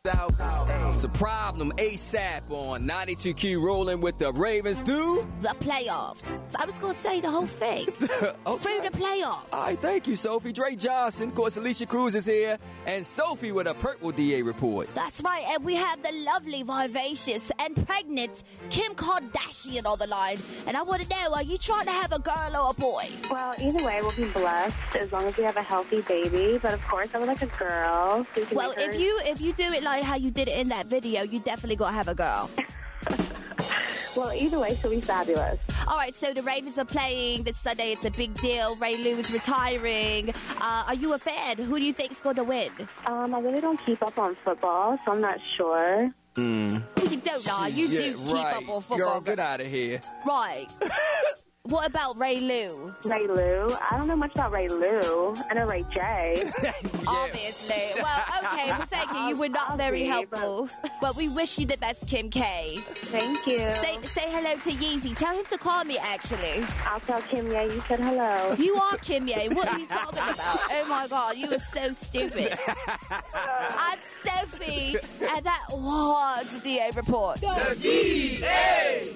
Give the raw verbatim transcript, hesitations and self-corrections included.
out. It's a problem ASAP on ninety-two Q, rolling with the Ravens do the playoffs. So I was going to say the whole thing. Okay. Through the playoffs. All right, thank you, Sophie. Dre Johnson, of course, Alicia Cruz is here, and Sophie with a Purple D A report. That's right, and we have the lovely, vivacious, and pregnant Kim Kardashian on the line. And I want to know, are you trying to have a girl or a boy? Well, either way, we'll be blessed as long as we have a healthy baby. But of course, I would like a girl. So we Well, if you if you do it like how you did it in that video, you definitely got to have a girl. Well, either way, she'll be fabulous. All right, so the Ravens are playing this Sunday. It's a big deal. Ray Lou is retiring. Uh, are you a fan? Who do you think's going to win? Um, I really don't keep up on football, so I'm not sure. Mm. Well, you don't know. You yeah, do keep right. up on football. Girl, get out of here. Right. What about Ray Lou? Ray Lou? I don't know much about Ray Lou. I know Ray J. Yeah. Obviously. Well, okay. Well, thank you. You were not I'll very see, helpful. But... but we wish you the best, Kim K. Thank you. Say say hello to Yeezy. Tell him to call me, actually. I'll tell Kim Ye you said hello. You are Kim Ye. What are you talking about? Oh, my God. You are so stupid. I'm Sophie, and that was the D A report. The D A